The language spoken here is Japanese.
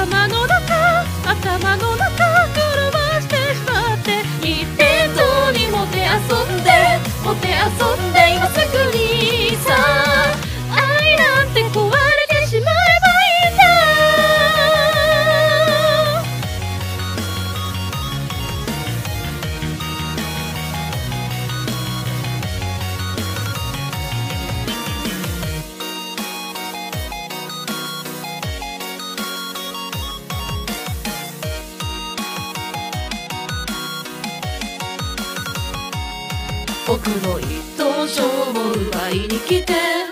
頭の中狂わしてしまって、一辺倒にもてあそんで今すぐにさ、愛なんて壊れてしまえばいいんだ。僕の一等賞を奪いに来て